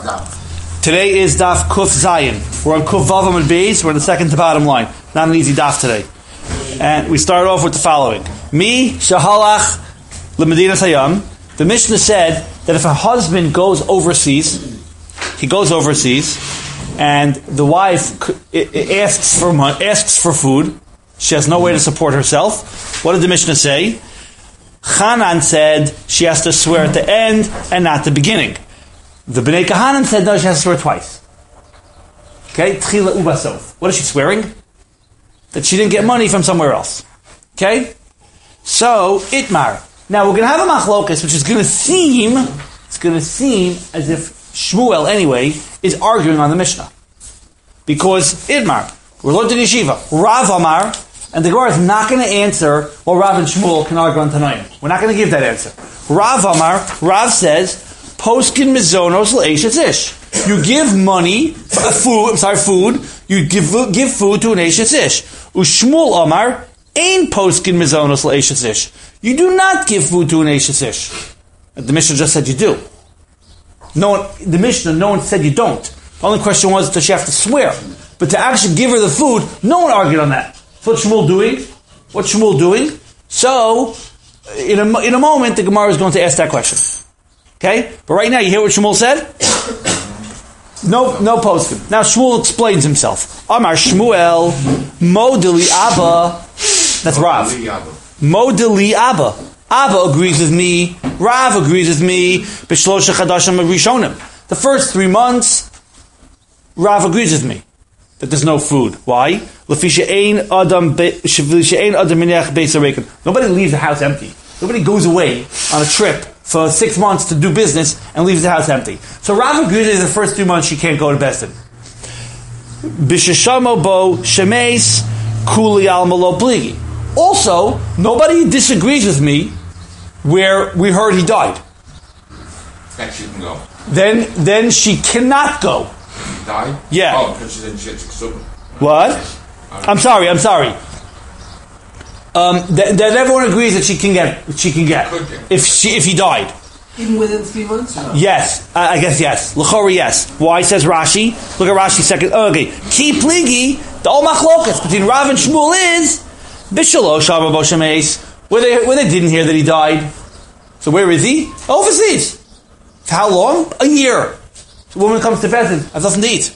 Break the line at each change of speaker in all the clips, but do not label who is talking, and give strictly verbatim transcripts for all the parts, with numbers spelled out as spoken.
Today is Daf Kuf Zayin. We're on Kuf Vav Amud Beis. We're in the second to bottom line. Not an easy Daf today. And we start off with the following. Mi Shahalach L'Medinas Hayam. The Mishnah said that if a husband goes overseas, he goes overseas, and the wife asks for money, asks for food. She has no way to support herself. What did the Mishnah say? Chanan said she has to swear at the end and not the beginning. The Bnei Kahanan said no, she has to swear twice. Okay? Tchila ubasof. What is she swearing? That she didn't get money from somewhere else. Okay? So, Itmar. Now we're going to have a machlokas, which is going to seem, it's going to seem as if Shmuel, anyway, is arguing on the Mishnah. Because Itmar, we're learning in yeshiva, Rav Amar, and the Gemara is not going to answer, well, Rav and Shmuel can argue on Tanaim. We're not going to give that answer. Rav Amar, Rav says, Poskin mizonos l'eishes ish. You give money, uh, food, I'm sorry, food, you give give food to an eishes ish. Ushmul Amar, ein poskin mizonos l'eishes ish. You do not give food to an eishes ish. The Mishnah just said you do. No one, the Mishnah, no one said you don't. The only question was, does she have to swear? But to actually give her the food, no one argued on that. So what's Shmuel doing? What's Shmuel doing? So, in a, in a moment, the Gemara is going to ask that question. Okay? But right now, you hear what Shmuel said? No, no poskim. Now Shmuel explains himself. Amar Shmuel, Modeli Abba. That's Rav. Modeli Abba. Abba agrees with me. Rav agrees with me. B'shlosha chadashim rishonim. The first three months, Rav agrees with me that there's no food. Why? Nobody leaves the house empty. Nobody goes away on a trip for six months to do business and leaves the house empty. So Rav agrees that the first three months she can't go to Besdin. B'sheshamo bo shemeis kuli al malo pligi. Also, nobody disagrees with me where we heard he died.
Then she can go.
Then, then she cannot go.
She died?
Yeah.
Oh, because she didn't shit ksubah.
What? I'm sorry. I'm sorry. Um, that, that everyone agrees that she can get. She can get if she if he died.
Even within three months? Or no?
Yes, uh, I guess yes. L'chora, yes. Why says Rashi? Look at Rashi's second. Oh, okay, ki pligi. The ol machlokas between Rav and Shmuel is bishalo shama boshemeis, where they where they didn't hear that he died. So where is he? Overseas. For how long? A year. The woman comes to Bezdin, has nothing to eat.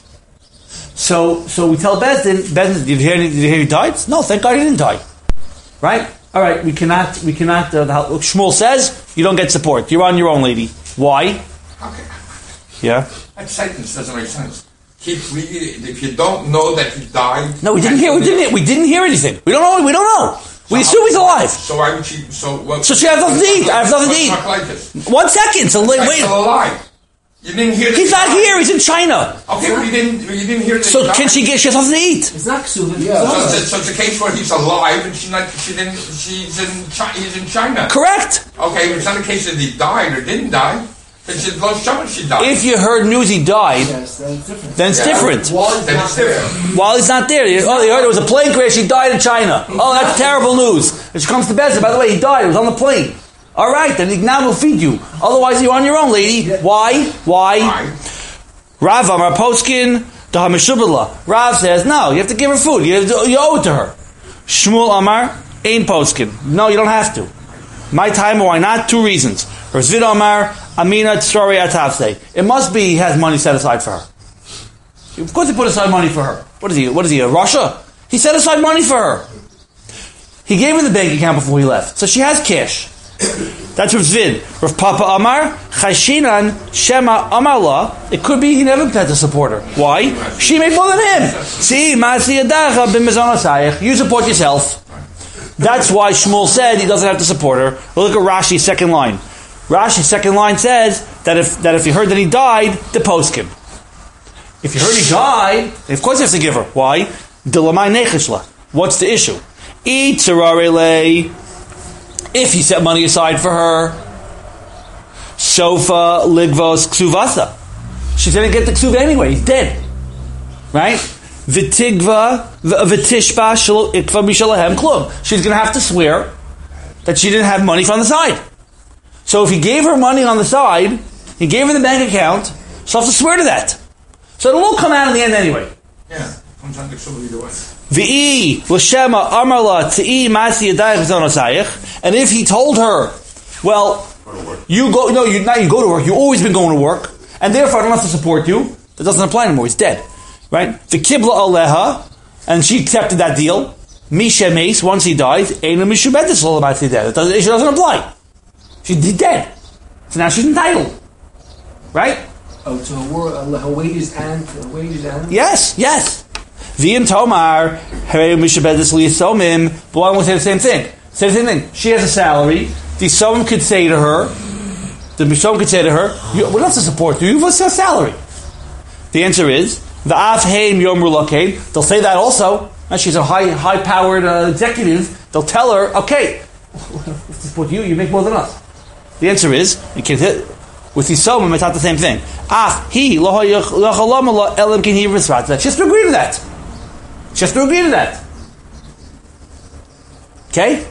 So so we tell Bezdin, Bezdin, did you hear? Did you hear he died? No, thank God he didn't die. Right? All right. We cannot. We cannot. Uh, the, Shmuel says you don't get support. You're on your own, lady. Why?
Okay.
Yeah.
That sentence doesn't make sense. Keep reading. If you don't know that he died.
No, we didn't hear. We didn't. Hear, we didn't hear anything. We don't know. We don't know. We
so
assume he's alive.
So why would she? So what?
So she has nothing to eat. I have nothing to eat.
Like this?
One second. So wait. wait.
Still alive. You didn't hear.
He's not here. He's in China.
Okay, but you didn't. You didn't hear. That
so can she get? She has nothing to eat.
It's not ksubah.
Yeah. So, so, so it's a case where he's alive and she not. She didn't. She's in. China, he's in China.
Correct.
Okay, but it's not a case that he died or didn't die. It's just lost show she died.
If you heard news he died,
Yes, then it's different.
then it's
Yeah.
different.
While
Then it's different.
While he's not there, you, oh, you heard there was a plane crash. He died in China. Oh, that's terrible news. And she comes to Bezdin. By the way, he died. He was on the plane. All right, then now we'll feed you. Otherwise, you're on your own, lady.
Yeah.
Why? Why?
Why?
Rav Amar Poskin Dahamishubala. Rav says, no, you have to give her food. You, have to, you owe it to her. Shmuel Amar Ein Poskin. No, you don't have to. My time, why not? Two reasons. Ravzid Amar Amina Tzrori Atavse. It must be he has money set aside for her. Of course, he put aside money for her. What is he? What is he? A Russia? He set aside money for her. He gave her the bank account before he left, so she has cash. That's Rav Zvid. Rav Papa Amar, Chashinan, Shema Amarla. It could be he never had to support her. Why? She made more than him. See, Masi Adacha b'mezonasayich. You support yourself. That's why Shmuel said he doesn't have to support her. Well, look at Rashi's second line. Rashi's second line says that if that if you heard that he died, depose him. If you heard he died, of course you have to give her. Why? Dilamai nechishla. What's the issue? Itzararele. If he set money aside for her, Sofa ligvos ksuvasa. She's going to get the ksuva anyway. He's dead, right? V'tigva v'tishpa shelo ikva b'shalahem klum. She's going to have to swear that she didn't have money from the side. So if he gave her money on the side, he gave her the bank account. She'll have to swear to that. So it'll all come out in the end anyway.
Yeah, I'm trying to get somebody either way.
V'i l'shema amarla t'i masi yadayich v'zonosayich. And if he told her, well, you go, no, you not you go to work. You've always been going to work, and therefore I don't have to support you. That doesn't apply anymore. He's dead, right? The kibla aleha, and she accepted that deal. Misha Mace, once he dies, Eina Mishubetis Lolabati dead. It doesn't apply. She's dead. So now she's entitled. Right?
Oh, to her, wor- uh, her wages and her wages and
Yes, yes. V'im Tomar, Herei Mishubetis Liyasomim, but why won't say the same thing? Say the same thing. She has a salary. The Yisomim could say to her, the Yisomim could say to her, well, that's a support you. What's your salary? The answer is, the Avheim Yom Rulakein. They'll say that also. And she's a high, high-powered uh, executive. They'll tell her, okay, let's support you. You make more than us. The answer is, you can't hit. With Yisomim, it's not the same thing. Ah, he lo elam kin he risvat. She has to agree to that. She has to agree to that. Okay.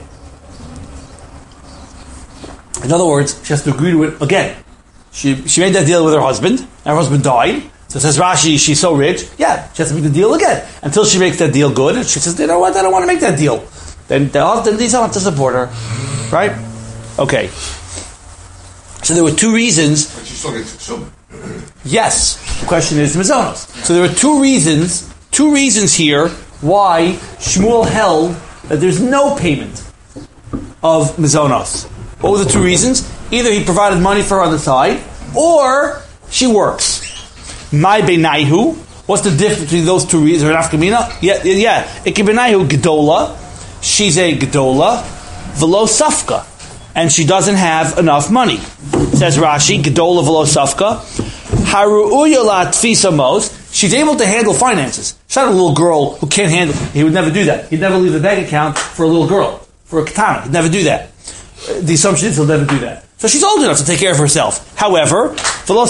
In other words, she has to agree to it again. She she made that deal with her husband. And her husband died. So says Rashi, she's so rich. Yeah, she has to make the deal again until she makes that deal good. And she says, you know what? I don't want to make that deal. Then the husband, they don't have to support her, right? Okay. So there were two reasons.
But she still gets some.
Yes. The question is Mizonos. So there were two reasons. Two reasons here why Shmuel held that there's no payment of Mizonos. What were the two reasons? Either he provided money for her on the side, or she works. My benaihu. What's the difference between those two reasons? Nafkamina? Yeah, yeah. It can benaihu gedola. She's a gedola. Velo safka. And she doesn't have enough money. Says Rashi, gedola velo safka. Haru'uya la tfisa mos. She's able to handle finances. She's not a little girl who can't handle. He would never do that. He'd never leave the bank account for a little girl, for a katana. He'd never do that. The assumption is he'll never do that. So she's old enough to take care of herself. However, her,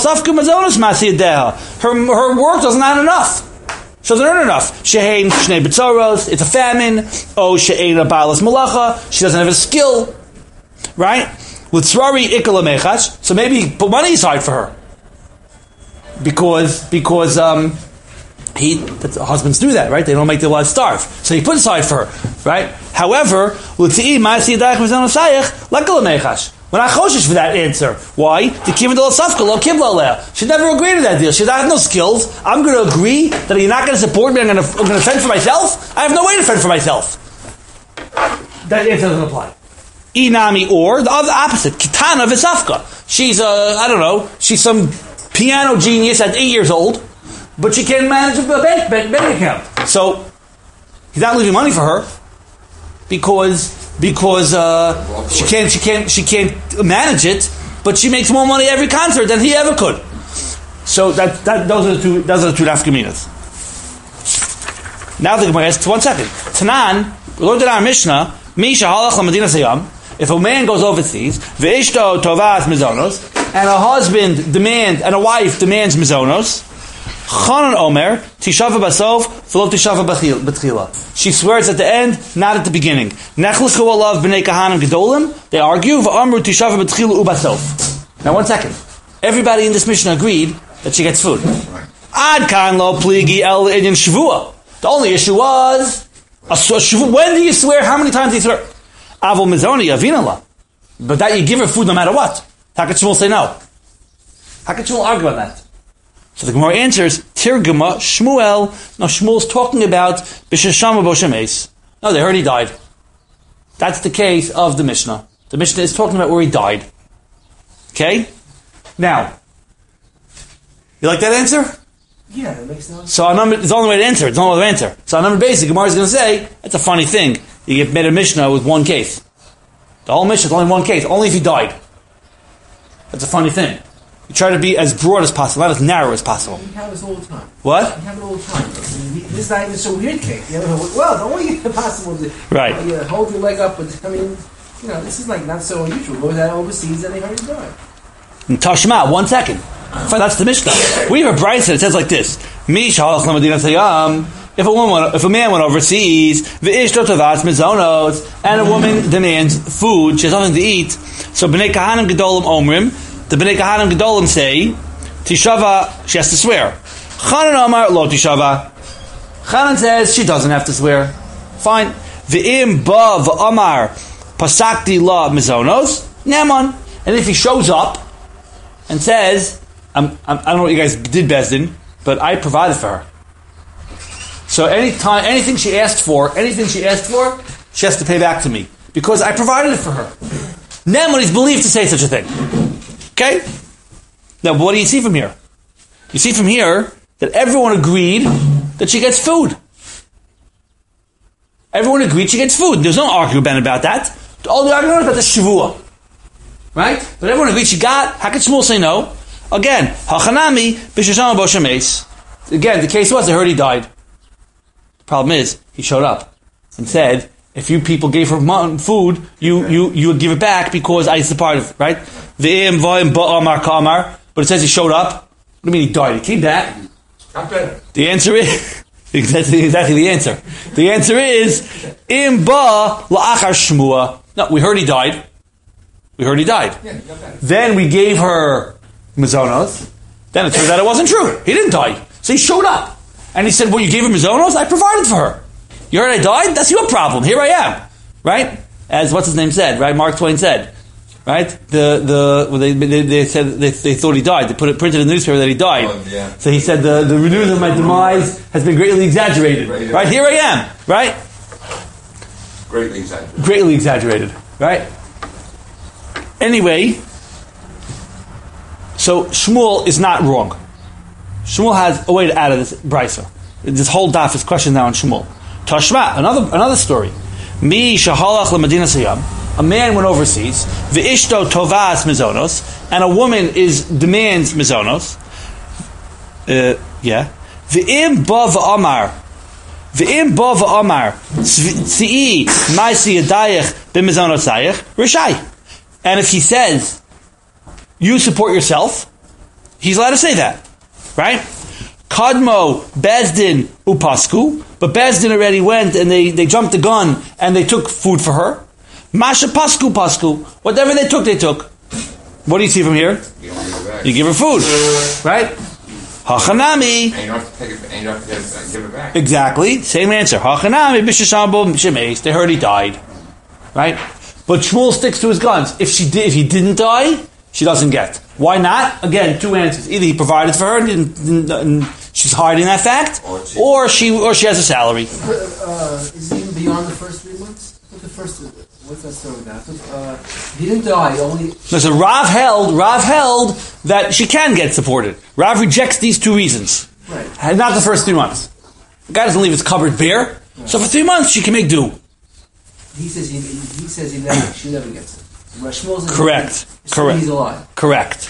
her work doesn't earn enough. She doesn't earn enough. Shehein shnei betzoros. It's a famine. Oh, she'ein a balas malacha. She doesn't have a skill. Right? With tzrari ikala mechach. So maybe put money aside for her. Because, because, um, he, that's, husbands do that, right? They don't make their wives starve. So he put aside for her, right? However, we're not choshish for that answer. Why? The kivin de l'safka lo kibla aleh. She never agreed to that deal. She said, I have no skills. I'm going to agree that you're not going to support me. I'm going to, I'm going to fend for myself. I have no way to fend for myself. That answer doesn't apply. Inami or the other opposite. Kitana v'safka. She's a, I don't know, she's some piano genius at eight years old, but she can't manage a bank, bank, bank account. So he's not leaving money for her because because uh, she can't she can't she can't manage it, but she makes more money every concert than he ever could. So that that those are the two those are the two nafkaminas. Now the Gemara asks one second. Tanan, we learned in our Mishnah, Misha halach lamadina sayam. If a man goes overseas, ve'ishto tovas mizonos, and a husband demands and a wife demands mizonos, Chanan Omer, Tishava Basof, V'lo Tishava B'tchila. She swears at the end, not at the beginning. Nechlechu alav b'nei kahanim gedolim. They argue, V'amru Tishava B'tchila u'basof. Now one second. Everybody in this mission agreed that she gets food. Ad kan lo pligi el idin shvua. The only issue was, a shvu, when do you swear? How many times do you swear? Avol mizoni avinala. But that you give her food no matter what. How could Shmuel say no? How could Shmuel argue on that? So the Gemara answers, Tirgama, Shmuel. No, Shmuel's talking about B'sheshama Boshemes. No, they heard he died. That's the case of the Mishnah. The Mishnah is talking about where he died. Okay? Now, you like that answer?
Yeah, that makes sense.
So number, it's the only way to answer. It's the only way to answer. So on number basic, Gemara is going to say, it's a funny thing. You get made a Mishnah with one case. The whole Mishnah is only one case. Only if he died. That's a funny thing. You try to be as broad as possible, not as narrow as possible.
We have this all the time.
What?
We have it all the time. This is not even so weird case. You know, well, the only possible to
right.
You know, hold your leg up. But I mean, you know, this is like not so unusual. Go that overseas and they heard he died.
Tashma, one second. That's the Mishnah. We have a brayso that says like this: Mi shalach lamadina sayam. If a woman, if a man went overseas, v'ishto tavas mizonos, and a woman demands food, she has nothing to eat. So b'nei kahanim gedolim omrim. The b'nei kahanim gedolim say, Tishava, she has to swear. Chanan Amar, lo tishava. Chanan says she doesn't have to swear. Fine. V'im ba v'amar pasakti la mizonos, neman. And if he shows up and says, I'm, I'm, I don't know what you guys did, Bezdin, but I provided for her. So any time, anything she asked for, anything she asked for, she has to pay back to me. Because I provided it for her. Neman is believed to say such a thing. Okay? Now, what do you see from here? You see from here that everyone agreed that she gets food. Everyone agreed she gets food. There's no argument about that. All the argument about the shavua. Right? But everyone agreed she got. How could Shmuel say no? Again, hachanami b'shashama b'shameis. Again, the case was, I heard he died. The problem is, he showed up and said, if you people gave her food, you, you, you would give it back because I is the part of it, right? V'im v'im ba'amar kamar. But it says he showed up. What do you mean he died? He came back.
Not better.
The answer is, exactly, exactly the answer. The answer is, im ba la'achar shmua. No, we heard he died. We heard he died.
Yeah, not better.
Then we gave her mizonos. Then it turns out it wasn't true. He didn't die. So he showed up. And he said, well, you gave her mizonos? I provided for her. You heard I died? That's your problem. Here I am. Right? As what's his name said, right? Mark Twain said. Right? The the well, they, they they said they, they thought he died. They put it printed in the newspaper that he died.
Oh, yeah.
So he said the, the news of my demise has been greatly exaggerated.
Right,
right? Here I am. Right?
Greatly exaggerated.
Greatly exaggerated. Right? Anyway, so Shmuel is not wrong. Shmuel has a way to add of this brisa. This whole daf is questioned now on Shmuel. Tashma, another another story. Mi shahalach l'Medina Sayam. A man went overseas. V'ishto tovas mizonos, and a woman is demands mizonos. Uh, yeah. V'im ba v'amar. V'im ba v'amar. Tzii ma'isi yadayich b'mizonosayich rishai. And if he says, you support yourself, he's allowed to say that. Right? Kadmo, Bezdin, Upasku, but Bezdin already went and they, they jumped the gun and they took food for her. Masha Pasku, Pasku, whatever they took, they took. What do you see from here?
You don't give it back.
You give her food. Right? Hachanami.
And you don't have to take it, and you don't have to give it, give it back.
Exactly. Same answer. Hachanami, Bishashambo, Shemeis. They heard he died. Right? But Shmuel sticks to his guns. If she did, if he didn't die, she doesn't get. Why not? Again, two answers. Either he provided for her and, didn't, didn't, and she's hiding that fact,
Or she,
or she or she has a salary.
Uh, is it even beyond the first three months? What's the first? What's that story about? Uh, he didn't die. Only.
So Rav held. Rav held that she can get supported. Rav rejects these two reasons.
Right.
And not the first three months. The guy doesn't leave his cupboard bare. Right. So for three months she can make do.
He says he, he says he never she never gets it. Shmuel says
Correct.
He,
Correct.
He's alive.
Correct.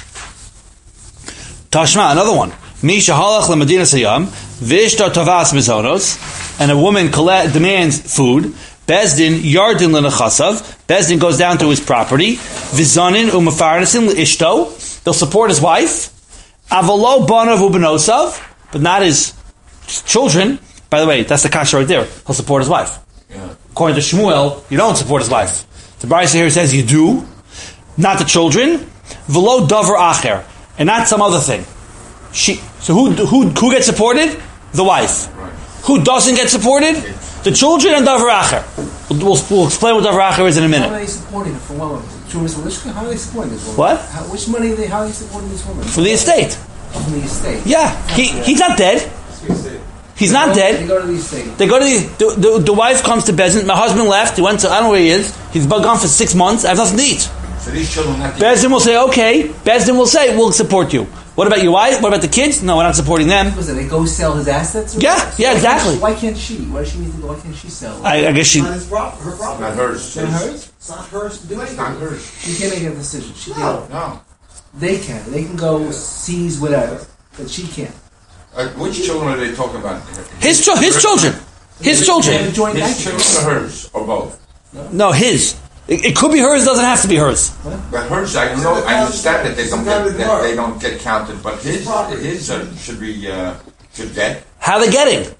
Tashma, another one. Mi shahalach l'Medina Sayam, v'ishta tovas mizonos, and a woman collect, demands food. Bezdin yardin l'nechasav. Bezdin goes down to his property. Vizanin u'mefarnesin l'ishto. They'll support his wife. Avalo banav u'benosav, but not his children. By the way, that's the kasha right there. He'll support his wife.
Yeah.
According to Shmuel, you don't support his wife. The Brisa here says you do, not the children. V'lo davar acher, and not some other thing. She. So who who who gets supported? The wife.
Right.
Who doesn't get supported? The children and davar acher. We'll, we'll, we'll explain what davar acher is in a minute.
How are they supporting her? For one, how are they supporting this woman?
What?
How, which money are they? How are they supporting this woman?
For the estate.
Oh, from the estate.
Yeah, he he's not dead. He's not
they
dead.
They go to the estate.
They go to the the, the, the wife comes to Bezin. My husband left. He went to, I don't know where he is. He's gone for six months. I have nothing to eat.
So these children have to
Bezdin will say, okay. Bezdin will say, we'll support you. What about your wife? What about the kids? No, we're not supporting them.
Was it they go sell his assets? Or
Yeah,
what?
yeah,
Why
exactly.
can't she- Why can't she? Why does she need to go? Why can't she sell?
I, I guess she...
Not his prop, her property.
not hers.
Is that hers?
It's not hers to do
It's
anything.
not hers.
She can't make a decision. She
No.
can't.
No.
They can. They can go seize whatever, but she can't.
Uh, which children are they talking about?
His, cho- his children. His
They
children.
have a joint bank
His
account.
children or hers? Or both?
No, his. It, it could be hers, doesn't have to be hers.
But hers, I know, I understand that they don't get,
Sometimes
that they
it's
don't get counted, but his, his uh, should be, uh, should get.
How are they getting?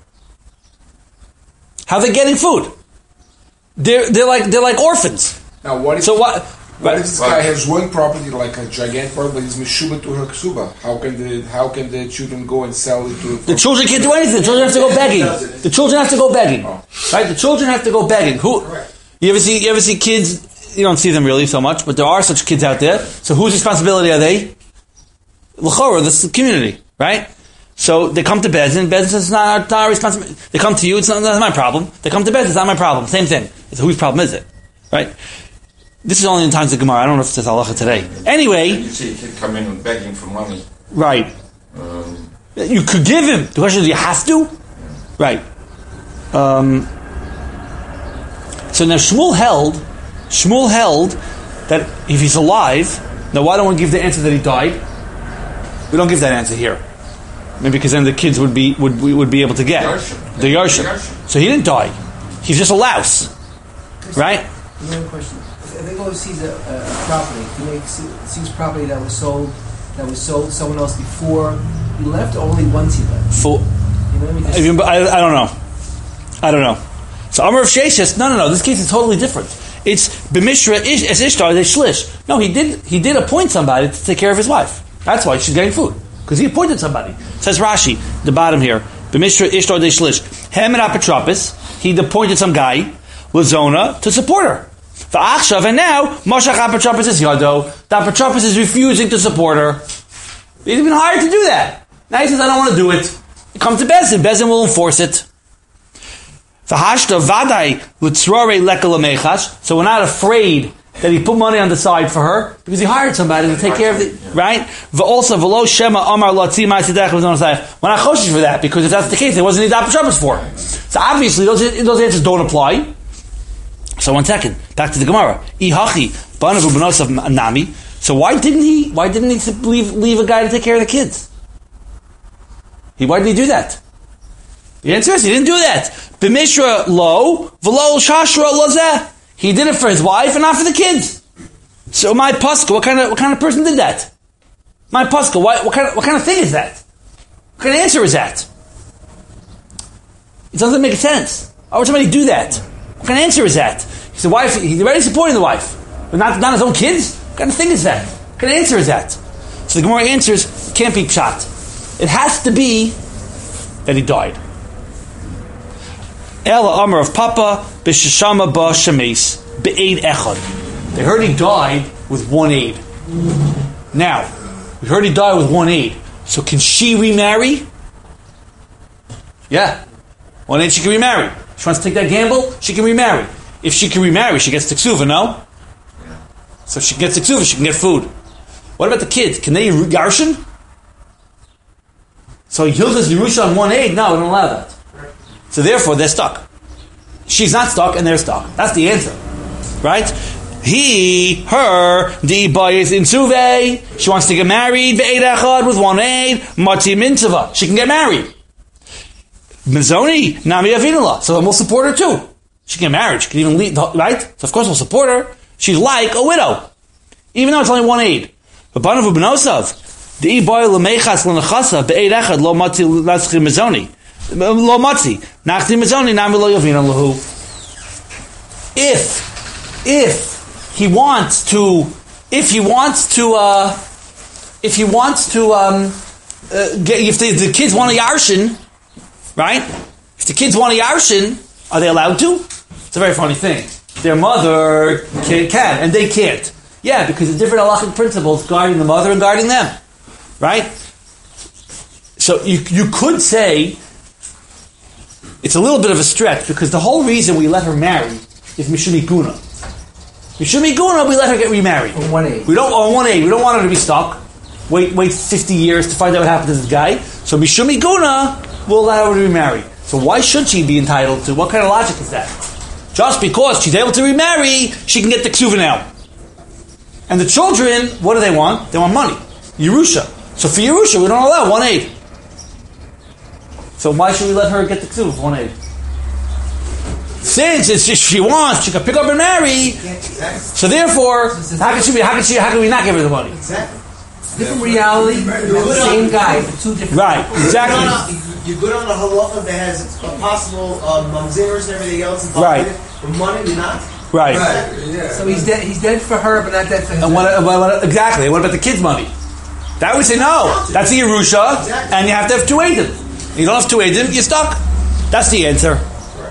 How are they getting food? They're, they're like, they're like orphans.
Now, what if
So what?
But
if this guy has one property, like a gigantic property, but he's mishuba to her ksuba? How can the how can the children go and sell it to?
The children can't do anything. The children have to go begging. The children have to go begging. Right? The children have to go begging. Who? You ever see? You ever see kids? You don't see them really so much, but there are such kids out there. So whose responsibility are they? L'chora, the community, right? So they come to bed, and bed says it's not, not our responsibility. They come to you, it's not, not my problem. They come to bed, it's not my problem. Same thing. So whose problem is it? Right? This is only in times of Gemara. I don't know if it's halacha today. Anyway,
you see a kid come in and begging for money.
Right.
Um,
you could give him. The question is, do you have to? Right. Um, so now Shmuel held, Shmuel held that if he's alive, now why don't we give the answer that he died? We don't give that answer here. Maybe because then the kids would be would would be able to get the Yarshim. So he didn't die. He's just a louse, right?
Another question. If they go sees a, a property, he makes sees property that was sold that was sold to someone else before he left, or only once he left.
Full.
You know what I mean?
I, mean, I, I don't know. I don't know. So Amar of Sheshes, no, no, no. This case is totally different. It's b'mishra ish as ishtar they shlish. No, he did. He did appoint somebody to take care of his wife. That's why she's getting food, because he appointed somebody. Says Rashi, the bottom here, b'mishra ishtar they shlish. Hem and apotropis. He appointed some guy, Lazona, to support her. The Achshav, and now Moshe apotropis is yado. The apotropis is refusing to support her. He didn't even hire to do that. Now he says, I don't want to do it. Come to Bezin. Bezin will enforce it. So we're not afraid that he put money on the side for her because he hired somebody to take care of it, right? Also, we're not choshesh for that, because if that's the case, there wasn't any Dapper Shabbos for her. So obviously, those those answers don't apply. So one second, back to the Gemara. So why didn't he? Why didn't he leave leave a guy to take care of the kids? He why did he do that? The answer is he didn't do that. B'mishra lo, v'lo shashra lozeh. He did it for his wife and not for the kids. So my pascha, what kind of what kind of person did that? My pascha, what, what kind of what kind of thing is that? What kind of answer is that? It doesn't make sense. Why would somebody do that? What kind of answer is that? He's the wife. He's already supporting the wife, but not not his own kids. What kind of thing is that? What kind of answer is that? So the Gemara answers, it can't be pshat. It has to be that he died. Ela Amar of Papa b'sheshama ba shemes be'ed echad. They heard he died with one aid. Now, we heard he died with one aid. So can she remarry? Yeah. One aid she can remarry. She wants to take that gamble, she can remarry. If she can remarry, she gets tiksuva, no? So if she gets tiksuva, she can get food. What about the kids? Can they yarshin? So Hilda's Yerusha on one aid? No, we don't allow that. So therefore, they're stuck. She's not stuck, and they're stuck. That's the answer. Right? He, her, the boy is in Suve. She wants to get married. Be'ed echad with one aid. Mati mintava. She can get married. Mizoni, nami avinala. So then we'll support her too. She can get married. She can even lead, right? So of course we'll support her. She's like a widow. Even though it's only one aid. But banav ubenosav. The boy lemechas lenachasa be'ed echad lo mati latzchi mizoni. Lo matzi. Nachti mizoni nami lo yavina lahu. If, if he wants to, if he wants to, uh, if he wants to, um, uh, get, if the, the kids want a yarshin, right? If the kids want a yarshin, are they allowed to? It's a very funny thing. Their mother can, can and they can't. Yeah, because of different halachic principles guarding the mother and guarding them, right? So you you could say it's a little bit of a stretch, because the whole reason we let her marry is Mishumi Guna. Mishumi Guna, we let her get remarried.
On one aid.
We don't on one aid. We don't want her to be stuck. Wait, wait fifty years to find out what happened to this guy. So Mishumi Guna will allow her to remarry. So why should she be entitled to? What kind of logic is that? Just because she's able to remarry, she can get the ksuva now. And the children, what do they want? They want money. Yerusha. So for Yerusha, we don't allow one aid. So why should we let her get the ksuva for one aid? Since it's just she wants, she can pick up and marry.
Exactly.
So therefore, how can she be? How can she? How can we not give her the money?
Exactly. Different reality, the same guy, two different.
Right. Exactly.
You're good on the halacha that has a possible um, mamzeros and everything else involved
right.
in it. But money, you're not.
Right.
Yeah.
So he's dead. He's dead for her, but not dead for him.
And what, what, what, exactly. What about the kids' money? That would say no. That's the Yerusha, and you have to have two Eidim. You don't have two Eidim, you're stuck. That's the answer.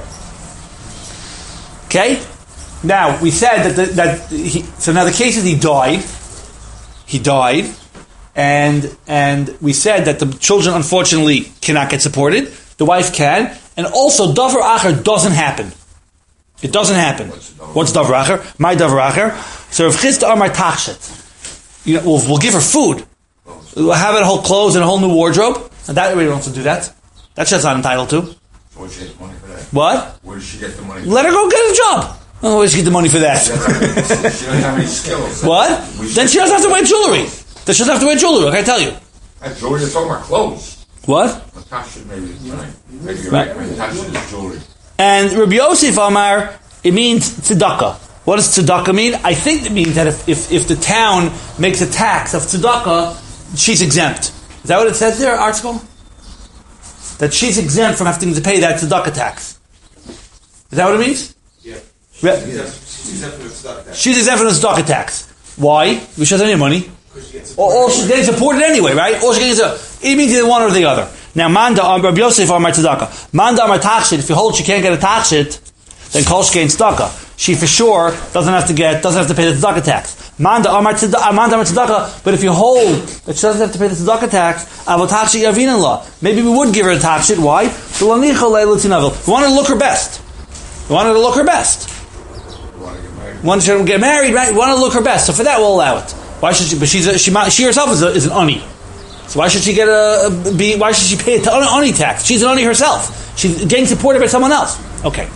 Okay. Now we said that the, that he, so now the case is he died. He died, and and we said that the children unfortunately cannot get supported. The wife can, and also davar acher doesn't happen. It doesn't happen. What's davar acher? My davar acher. So if Chisda Amar Tachshet, you know, we'll, we'll give her food. We'll have it a whole clothes and a whole new wardrobe. And that way we don't have to do that. That she's not entitled to.
Where does she get the money for that?
What?
Where does she get the money for
Let her go get a job. Oh, where's she get the money for that?
She doesn't have any skills.
What? Then she doesn't have to wear jewelry. Then she doesn't have to wear jewelry. What can I tell you?
That jewelry, you're talking about clothes.
What?
Natasha, maybe. Right. Maybe you're right. Natasha is jewelry.
And Rabbi Yosef Amar, it means tzedakah. What does tzedakah mean? I think it means that if, if, if the town makes a tax of tzedakah, she's exempt. Is that what it says there, article? That she's exempt from having to pay that tzedakah tax. Is that what it means?
Yeah.
Re-
She's exempt from the tzedakah tax.
She's exempt from the tzedakah tax. Why? Because she doesn't have any money. Or, or she's getting supported anyway, right? Or she's getting supported. It means either one or the other. Now, Manda, um, Rabbi Yosef, Amar Tzedakah. Manda, Amar Tachshit, if you hold she can't get a Tachshit, then Kol Shkein Tzedakah. She for sure doesn't have to get, doesn't have to pay the Tzedakah tax. Manda, Amar Tzedakah, Manda, Amar Tzedakah, but if you hold that she doesn't have to pay the Tzedakah tax, Avot Tachshit Yavin law. Maybe we would give her a Tachshit. Why? We wanted to look her best. We wanted to look her best. Wanted to get married, right? We wanted to look her best. So for that, we'll allow it. Why should she? But she's a, she she herself is, a, is an ani. So why should she get a, a be? Why should she pay a ani tax? She's an ani herself. She's getting supported by someone else. Okay.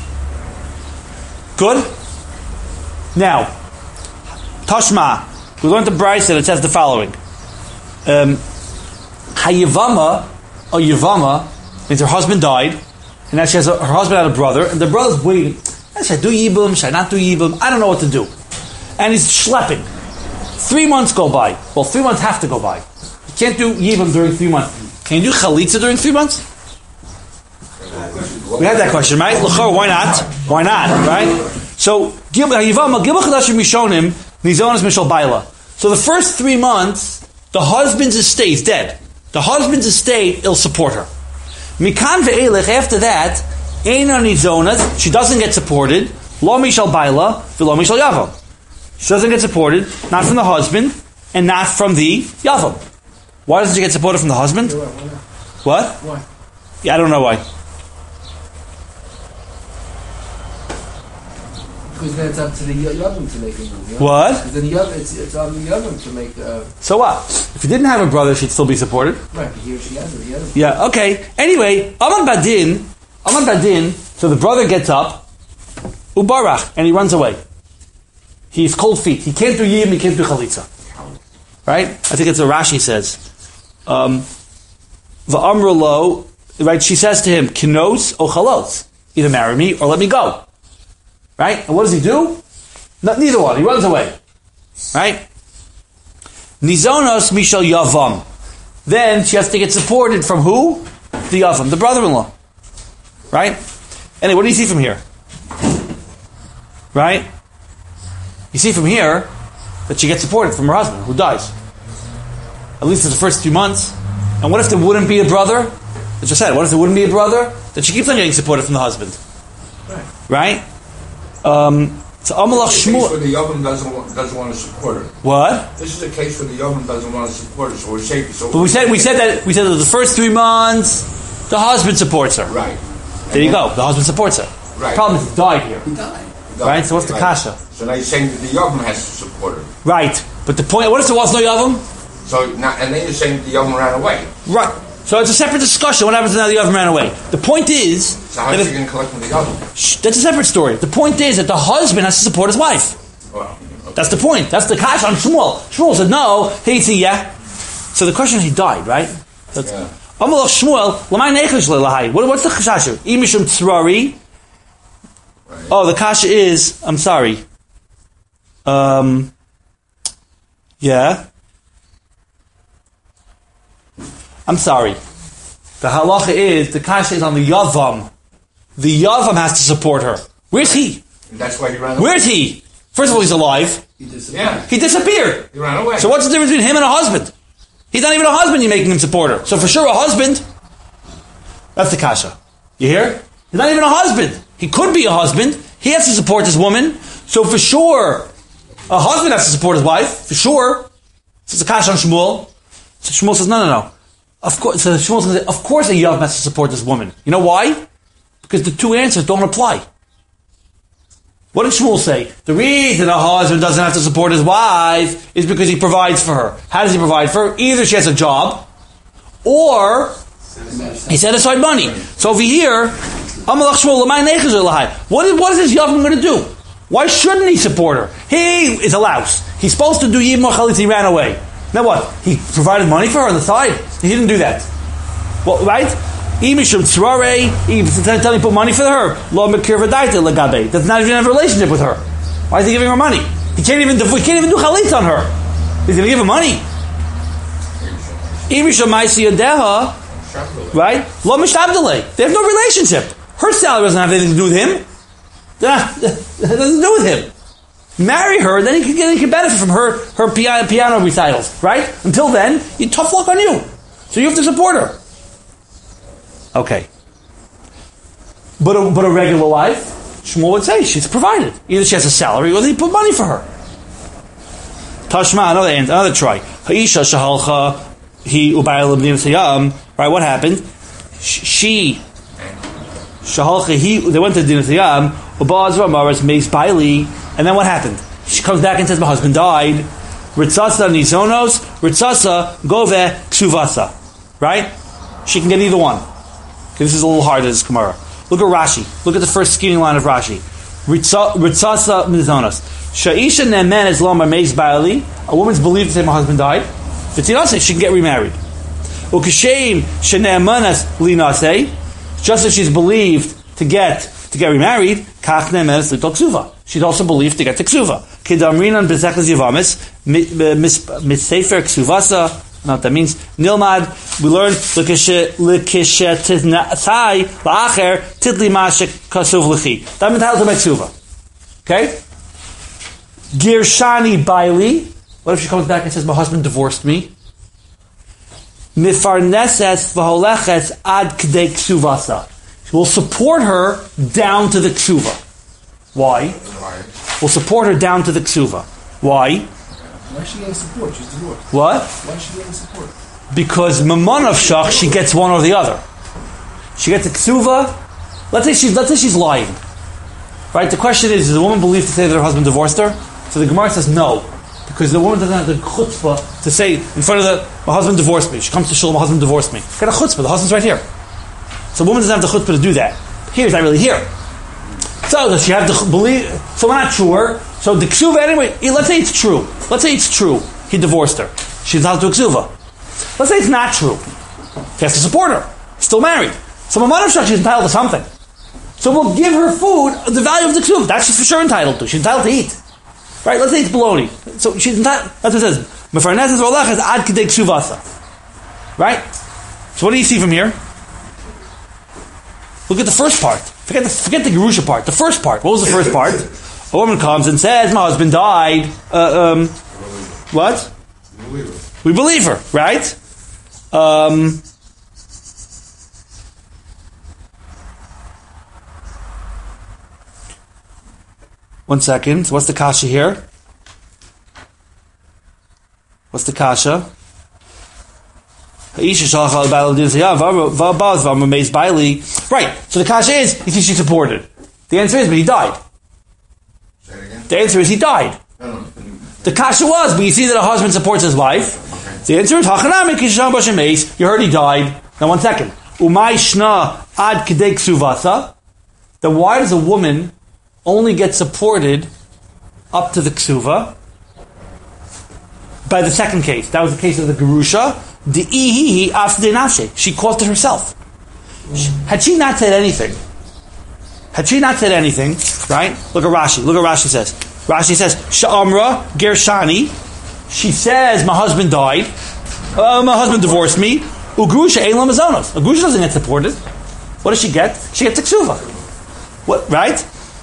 Good. Now, Tashma, we learned the Brisa that it says the following: um, Hayivama or Yivama means her husband died, and now she has a, her husband had a brother, and the brother's waiting. Should I do yibum? Should I not do yibum? I don't know what to do, and he's schlepping. Three months go by. Well, three months have to go by. You can't do Yibam during three months. Can you do Chalitza during three months? We had that question, right? L'chor, why not? Why not, right? So, Yivama, Gibel Chadashim Mishonim, Nizonas Mishal Baila. So the first three months, the husband's estate is dead. The husband's estate, will support her. Mikan ve'elech, after that, Eina Nizonas, she doesn't get supported, Lo Mishal Baila, V'lo Mishal Yavam. She doesn't get supported, not from the husband, and not from the Yavam. Why doesn't she get supported from the husband? What?
Why?
Yeah, I don't know why.
Because then it's up to the Yavam to make a move. You know?
What?
Because then the Yavam, it's, it's on the Yavam to make. Uh,
So what? If you didn't have a brother, she'd still be supported.
right, but here she has it. The Yavam.
Yeah, okay. Anyway, Aman Badin, Aman Badin, so the brother gets up, Ubarach, and he runs away. He's cold feet. He can't do Yim, he can't do Chalitza. Right? I think it's a Rashi says. Um, V'amrlo, right? She says to him, Kinos o Chalos. Either marry me or let me go. Right? And what does he do? Not, neither one. He runs away. Right? Nizonos Mishal Yavam. Then she has to get supported from who? The Yavam, the brother-in-law. Right? Anyway, what do you see from here? Right? You see from here that she gets supported from her husband, who dies. At least for the first few months. And what if there wouldn't be a brother? As I said, what if there wouldn't be a brother? Then she keeps on getting supported from the husband.
Right.
Right? Um, so Amalach
This is a case
Shmuel.
where the Yavam doesn't want, doesn't want to support her.
What?
This is a case where the Yavam doesn't want to support her, so we're safe. So
But we said we said that we said that the first three months the husband supports her.
Right.
There you go. The husband supports her.
Right.
The problem is he died here.
He died.
Right? So what's the kasha?
So now you're saying that the Yavam has to support her.
Right. But the point, what if there was no Yavam?
So now, and then you're saying that the Yavam ran away.
Right. So it's a separate discussion. What happens now the Yavam ran away? The point is...
So how
that
is
if-
she going to collect from the Yavam?
Shh, that's a separate story. The point is that the husband has to support his wife.
Well, okay.
That's the point. That's the kasha on Shmuel. Shmuel said no. He said yeah. So the question is, he died, right? That's,
Yeah.
Amalach Shmuel, l'may nechesh le'lahai. What- What's the kasha? Imishum tzrari.
Right.
Oh, the kasha is, I'm sorry. Um, yeah. I'm sorry. The halacha is, the kasha is on the yavam. The yavam has to support her. Where's he?
And that's why he ran away.
Where's he? First of all, he's alive.
He disappeared.
Yeah,
He disappeared.
he ran away.
So what's the difference between him and a husband? He's not even a husband, you're making him support her. So for sure a husband, that's the kasha. You hear? He's not even a husband. He could be a husband. He has to support his woman. So for sure, a husband has to support his wife. For sure. So it's a kasha on Shmuel. So Shmuel says, no, no, no. Of course, so Shmuel's going to say, of course a Yav has to support this woman. You know why? Because the two answers don't apply. What did Shmuel say? The reason a husband doesn't have to support his wife is because he provides for her. How does he provide for her? Either she has a job, or he set aside money. So over here, Amalach Shmuel, what is, what is this Yavam going to do? Why shouldn't he support her? He is a louse. He's supposed to do Yibma Chalitz, he ran away. Now what? He provided money for her on the side? He didn't do that. Well, right? Imishum Tzrare, he tell me put money for her. Lo Mekir V'daita Legabe. Does not even have a relationship with her. Why is he giving her money? He can't even, he can't even do Chalitz on her. He's going to give her money. Imishum Maisi Yadeha, right? Lo Mishtabdele. They have no relationship. Her salary doesn't have anything to do with him. It has nothing to do with him. Marry her, then he can get, he can benefit from her her piano, piano recitals, right? Until then, you tough luck on you. So you have to support her. Okay. But a, but a regular wife, Shmuel would say she's provided. Either she has a salary or they put money for her. Tashma, another end, another try. Ha'isha shahalcha he ubayel l'bnim sayam. Right? What happened? She shahalcha he. They went to Din Sayam. Ubazra maras meis baili. And then what happened? She comes back and says, my husband died. Ritzasa nizonos, ritzasa gove ksuvasa. Right? She can get either one. Okay, this is a little hard, this Gemara. Look at Rashi. Look at the first skinny line of Rashi. Ritzasa nizonos. Sha'isha nemen es lomar meis baili. A woman's believed to say, my husband died. V'tinase, she can get remarried. Ukashem shene'emanas linase. Just as she's believed to get to get remarried, kach ne'emanas litok ksuva. She's also believed to get to ksuva. Kedamrinan bezechas yivamis mitsefer ksuvasa. Now what that means, nilmad. We learn lekishet lekishet la'acher tidli mashek kasuv lechi. That means how to make ksuva. Okay. Girshani baili. What if she comes back and says, my husband divorced me? Mifarneses v'holeches ad k'dei ksuvasa. We'll support her down to the ksuva. Why? We'll support her down to the ksuva. Why?
Why is she getting support? She's divorced.
What?
Why is she getting support?
Because mamon of shach, she gets one or the other. She gets a ksuva. Let's say she's let's say she's lying. Right? The question is, does the woman believe to say that her husband divorced her? So the Gemara says no. Because the woman doesn't have the chutzpah to say in front of the, my husband divorced me. She comes to shul, my husband divorced me. Get a chutzpah, the husband's right here. So the woman doesn't have the chutzpah to do that. Here, he's not really here. So does she have to believe? So we're not sure. So the ksuva anyway. Let's say it's true. Let's say it's true. He divorced her. She's not to ksuva. Let's say it's not true. He has to support her. He's still married. So Mamad of Shach, she's entitled to something. So we'll give her food the value of the ksuva. That's she's for sure entitled to. She's entitled to eat. Right? Let's say it's bologna. So she's entitled. That's what it says. Mefarneses v'olach is ad k'dei ksuvasa. Right? So what do you see from here? Look at the first part. Forget the, forget the Gerusha part. The first part. What was the first part? A woman comes and says, my husband died. Uh, um, what? We believe her, right? Um, one second. What's the kasha here? What's the kasha? Right. So the kasha is, you think she supported? The answer is, but he died.
Say it again.
The answer is, he died.
No, no.
The kasha was, but you see that a husband supports his wife. Okay. The answer is, you heard he died. Now one second. Umay shna ad k'dei ksuvasa. Then why does a woman only get supported up to the ksuva? By the second case. That was the case of the Gerusha. The ihihi afdinashe. She caused it herself. Had she not said anything, had she not said anything, right? Look at Rashi. Look at Rashi says. Rashi says, Sha'amra Gershani. She says, my husband died. Uh, my husband divorced me. Ugrusha ein lo mazonos. A grusha doesn't get supported. What does she get? She gets a ksuva. What? Right?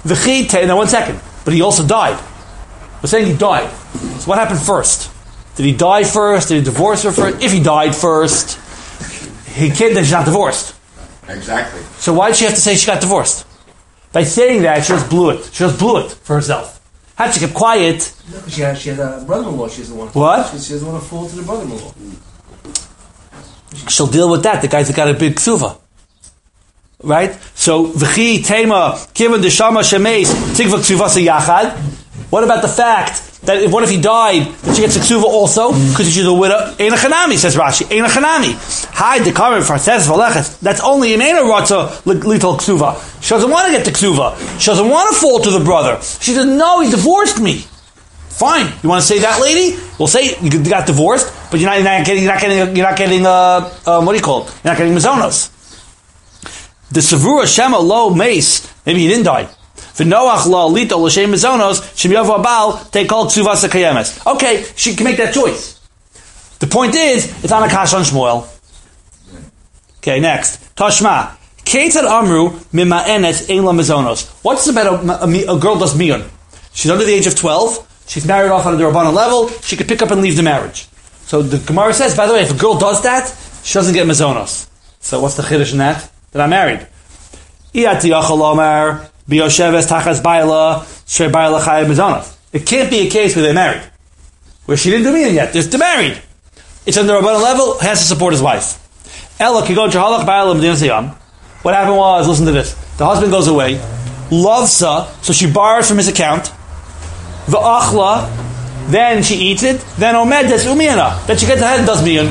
V'chi te, now one second. But he also died. We're saying he died. So what happened first? Did he die first? Did he divorce her first? If he died first, he can't, then she's not divorced.
Exactly.
So why did she have to say she got divorced? By saying that, she just blew it. She just blew it for herself. Had she kept quiet...
No, she has, she has a brother-in-law. She doesn't want to.
What?
She, she doesn't want to fall to the brother-in-law.
She'll deal with that. The guy's got a big ksuva. Right? So, v'chi tema kivan deshama shemeis tigva ksuvasa yachad. What about the fact that if, what if he died, that she gets a ksuva also? Because she's a widow. Ein chanami, says Rashi. Ein chanami. Hi, the kamer farses v'lechet. That's only in Ein rotza little ksuva. She doesn't want to get the ksuva. She doesn't want to fall to the brother. She doesn't know he divorced me. Fine. You want to say that, lady? We'll say you got divorced, but you're not, you're not getting, you're not getting, you're not getting, uh, um, what do you call it? You're not getting mazonos. The Savura Shema lo mace, maybe he didn't die. V'noach lo lito l'shem mazonos, shem yavo abal, take all ksuvasa kayemes. Okay, she can make that choice. The point is, it's on a kash on Shmuel. Okay, next. Tashma. Ketzad amru mima'enet ein la mazonos. What's about a, a, a girl does miyun? She's under the age of twelve. She's married off on the Rabbanan level. She could pick up and leave the marriage. So the Gemara says, by the way, if a girl does that, she doesn't get mazonos. So what's the chiddush in that? That I'm married. It can't be a case where they're married. Where she didn't do anything yet. They're married. It's on the Rabbanan level, has to support his wife. What happened was, listen to this. The husband goes away, loves her, so she borrows from his account. V'achla, then she eats it. Then omed des umiyana. Then she gets ahead and does miyan.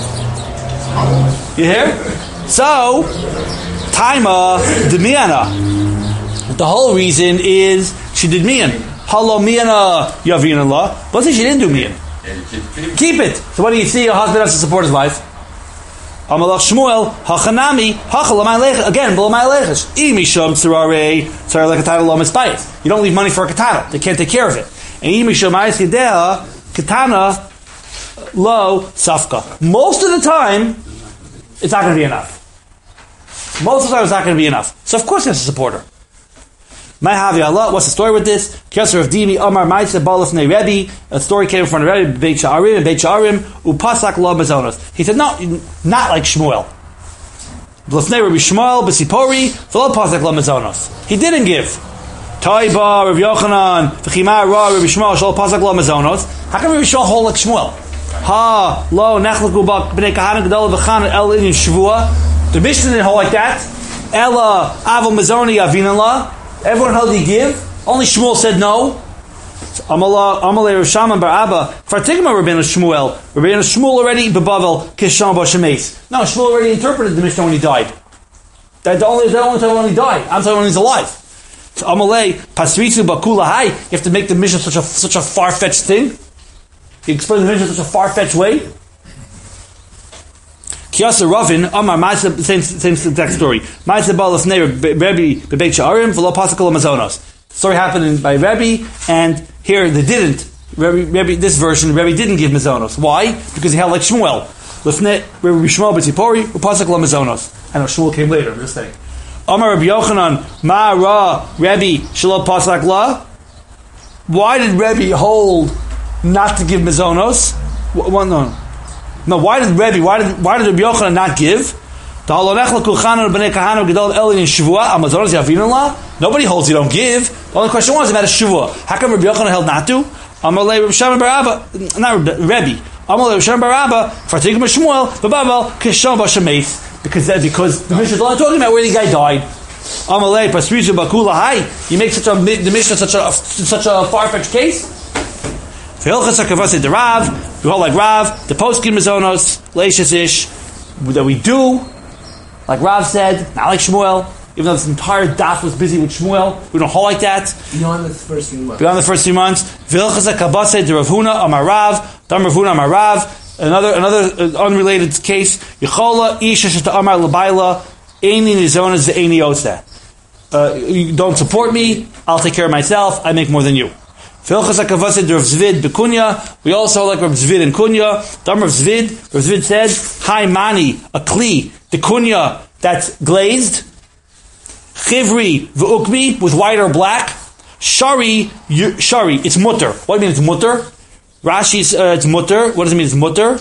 You hear? So, taima de miyana. The whole reason is she did miyan. Halo miyana yavin Allah. But she didn't do miyan. Keep it. So what do you see? A husband has to support his wife. Amalach Shmuel, hachanami, hachala leich. Again, below my leiches. Imisham tzarare, tzar like a title lo mispayis. You don't leave money for a katana. They can't take care of it. And imisham ayis yedea, katana lo safka. Most of the time, it's not going to be enough. Most of the time, it's not going to be enough. So of course, he has to support her. Ma'havi Allah. What's the story with this? Kesser of Dimi Amar Ma'aseh Balaf Nei Rebbe. A story came from Rebbe Beit Sha'arim and Beit Sha'arim Upasak Lo Mazonos. He said, no, not like Shmuel. Blafnei Rabbi Shmuel B'Sipori V'lo Pasak Lo Mazonos. He didn't give. Taiba Rabbi Yochanan V'Chima Ra Rabbi Shmuel Shal Pasak Lo Mazonos. How can Rabbi Shmuel hold like Shmuel? Ha Lo Nechlaku Bak B'nei Kahana Gedol V'Chan El In Shavua. The Mishnah didn't hold like that. Ella Avol Mazoni Avinallah. Everyone held he give. Only Shmuel said no. Amalei Rishaman Bar Abba. Fartigma Rabbeinu Shmuel. Rabbeinu Shmuel already bebavel Kisham B'Shemeis. No, Shmuel already interpreted the Mishnah when he died. That the only the only time when he died. I'm talking when he's alive. So Amalei Pasritzu Bakula Hai. You have to make the Mishnah such a such a far fetched thing. He explained the Mishnah in such a far fetched way. Kiyasa Ravin, Amar, Ma'aseh, same, same exact story. Ma'aseh Balaf Nei Rebbe B'Beit Sha'arim V'lo Pasakol Amazonos. The story happened by Rebbe, and here they didn't. Rebbe, Rebbe, this version, Rebbe didn't give Mazonos. Why? Because he held like Shmuel. Lefnei Rebbe Shmuel B'Tzipori U'Pasakol Amazonos. I know Shmuel came later. I'm just saying. Amar Rabbi Yochanan Ma Ra Rebbe Shelo Pasak La. Why did Rebbe hold not to give Mazonos? Well, no. No, why did Rebbe, why did why did Rabbi Yochanan not give? Nobody holds you don't give. The only question was about a Shavua. How come Rabbi Yochanan held not to? Amalei Rabbi Shimon bar Abba, not Rebbe. Amalei Rabbi Shimon bar Abba, Fartigma Shmuel, Bababel, Kishon Bashameis. Because because the Mishnah is only talking about where the guy died. Amalei Pasrizu Bakula Hai. You make such a the Mishnah such a such a far fetched case. V'hilchas hakavasei the Rav, we hold like Rav, the poskim mazonos, leishes ish, that we do, like Rav said, not like Shmuel, even though this entire daf was busy with Shmuel, we don't hold like that.
Beyond the first few months.
Beyond the first few months. V'hilchas hakavasei the Rav Huna, Amar Rav, Dam Rav Huna, Amar Rav, another, another uh, unrelated case, Yechola, Isha Sheta Amar Labaila, Eini Nizonas Ve'eini Yotze. You don't support me, I'll take care of myself, I make more than you. We also like Rav Zvid and Kunya. Dam Rav Zvid, Rav Zvid said, Hai Mani, a Kli, the Kunya that's glazed. Chivri v'ukmi, with white or black. Shari, you, shari, it's mutter. What do you mean it's mutter? Rashi's, uh, it's mutter. What does it mean it's mutter?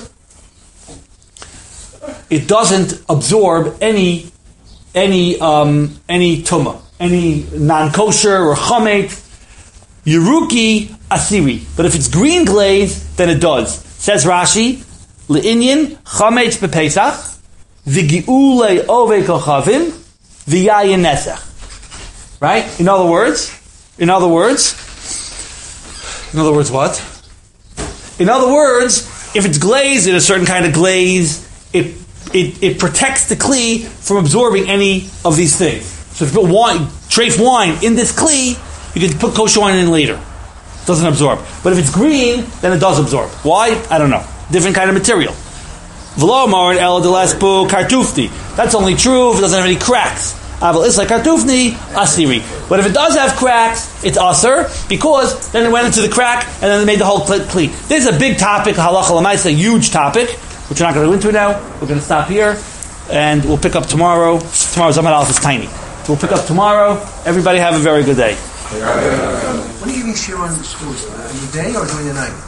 It doesn't absorb any, any, um, any tumah, any non-kosher or chamet. Yeruki asiri. But if it's green glaze, then it does. Says Rashi, le'inyan chametz bepesach, v'gi'ulei ovei kochavim, v'yayin nesach. Right? In other words, in other words, in other words what? In other words, if it's glazed in a certain kind of glaze, it it, it protects the kli from absorbing any of these things. So if you put wine, treif wine in this kli, you can put kosher wine in later. It doesn't absorb. But if it's green, then it does absorb. Why? I don't know. Different kind of material. V'lomar and el delaspo kartufni. That's only true if it doesn't have any cracks. Aval isla kartufni asiri. But if it does have cracks, it's aser, because then it went into the crack and then it made the whole kli. This is a big topic, halacha l'maisa, a huge topic, which we're not going to go into now. We're going to stop here, and we'll pick up tomorrow. Tomorrow's Amad Aleph is tiny. So we'll pick up tomorrow. Everybody have a very good day.
When are you giving shiur on the schools? In the day or during the night?